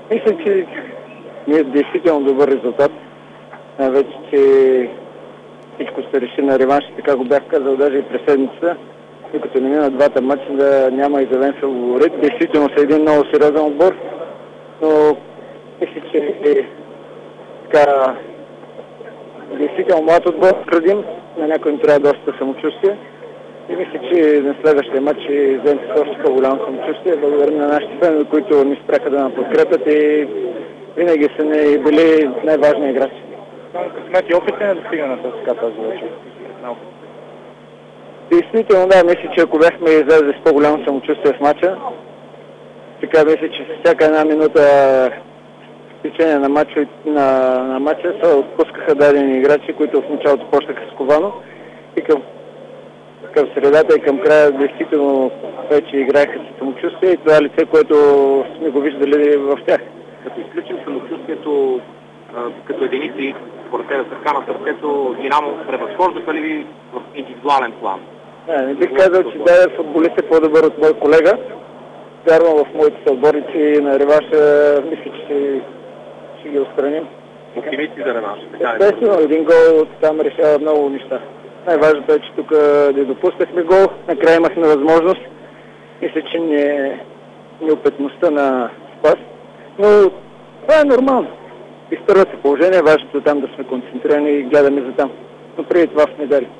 Мисля, че ние действително добър резултат. Вече, че всичко се реши на реванш, така го бях казал даже и през седмицата, докато не мина двата матча да няма изявен фаворит. Действително са един много сериозен отбор, но мисля, че така действително млад отбор градим, на някой им трябва доста самочувствие. И мисля, че на следващия матч ще вземем с още по-голямо самочувствие. Благодарим на нашите фенове, които ни спряха да нам подкрепят и винаги са ни били най-важни играчи. Късмет и опит не достига на тази вечер. Действително, да, мисля, че ако бяхме излезли с по-голямо самочувствие в матча, така мисля, че с всяка една минута в течение на матча се отпускаха дадени играчи, които в началото почнаха с ковано и към средата и към края действително вече играеха с самочувствие и това е лице, което сме го виждали в тях. Като изключим самочувствието като единици, според тебе с ръка на сърцето, Динамо превъзхождаха ли ви в индивидуален план? Не бих казал, че дай футболист е по-добър от мой колега. Вярвам в моите съотборници на реванша, мисля, че ще ги отстраним. Оптимисти за реванш. Естествено, един гол там решава много неща. Най-важното е, че тук не допуснахме гол, накрая имахме възможност. Мисля, че неопитността на Спас. Но това е нормално. Изпърва се положение, важното е там да сме концентрирани и гледаме за там. Но преди това в медали.